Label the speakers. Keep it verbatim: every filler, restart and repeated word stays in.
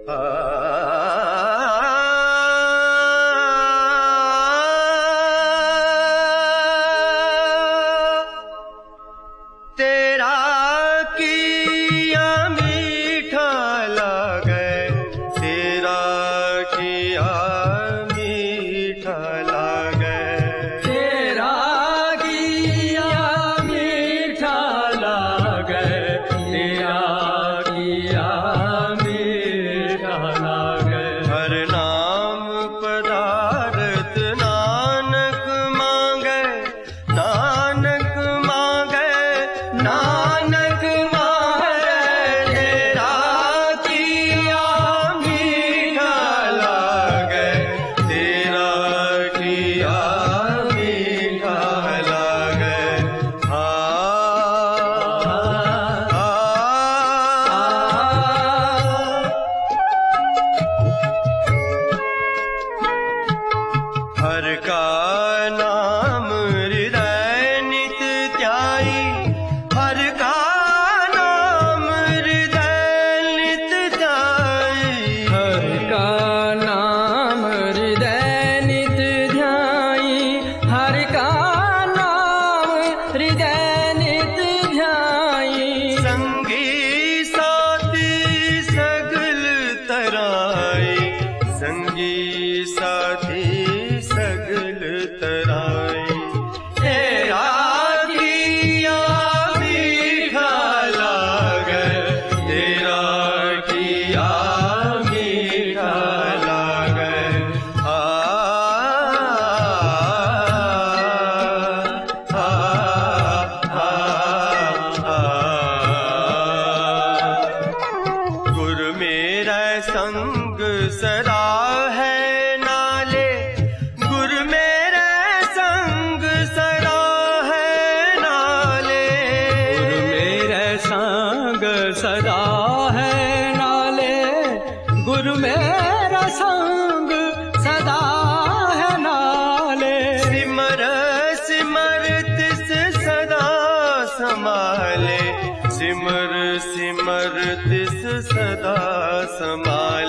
Speaker 1: तेरा किया मीठा लागे, तेरा किया मीठा लागे,
Speaker 2: तेरा किया मीठा लागे, तेरा किया मीठा लागे।
Speaker 1: हर नाम पदार्थ नानक मांगे, नानक मांगे, नानक मांगे, तेरा किया मीठा लागे, तेरा किया मीठा लागे। आ, आ, हर का नाम हृदय नित ध्याई, हर का नाम हृदय नित ध्याई,
Speaker 2: हर का नाम हृदय नित ध्याई, हर का नाम हृदय नित ध्याई।
Speaker 1: संगी साथी सगल तराई, संगी साथी सगल तराई, तेरा किया मीठा लागे, तेरा किया मीठा लागे। आ, आ, आ, आ, गुरु मेरा संग सदा है नाले, गुरु मेरे संग सदा है नाले,
Speaker 2: गुरु मेरे संग सदा है नाले, गुरु मेरा संग सदा है नाले।
Speaker 1: सिमर सिमर तिस सदा संभाले, सिमर सिमर तिस सदा संभाले।